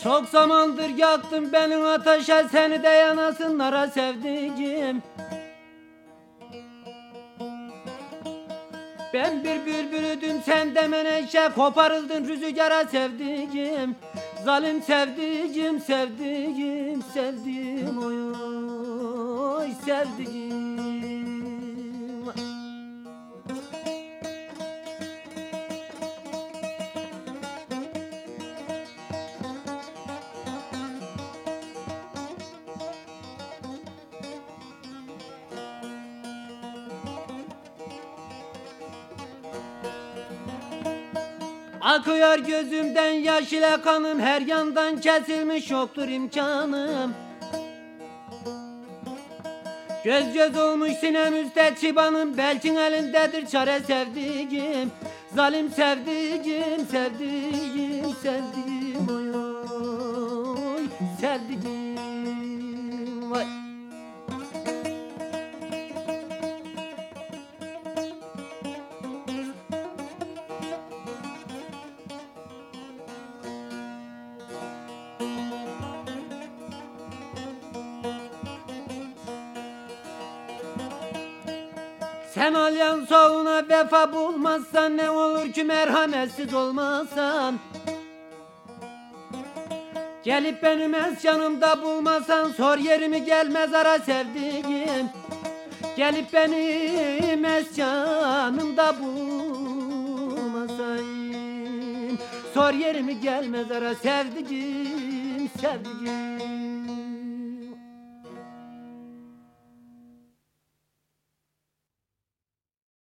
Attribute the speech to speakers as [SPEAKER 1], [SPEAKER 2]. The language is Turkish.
[SPEAKER 1] Çok zamandır yaktım benim ateşe, seni de yanasınlara sevdiğim. Ben bir bülbülüdüm, sen de menekşe, koparıldın rüzgara sevdiğim. Zalim sevdiğim, sevdiğim, sevdiğim, oy oy sevdiğim. Akıyor gözümden yaş ile kanım, her yandan kesilmiş yoktur imkanım. Göz göz olmuş sinemizde çıbanım, belkin elindedir çare sevdiğim. Zalim sevdiğim, sevdiğim, sevdiğim, oy oy sevdiğim, vay. Sen alyan soğuna vefa bulmazsan, ne olur ki merhametsiz olmazsan. Gelip benim yanımda bulmasan, sor yerimi gel mezara sevdiğim. Gelip benim yanımda bulmasan, sor yerimi gel mezara sevdiğim, sevdiğim.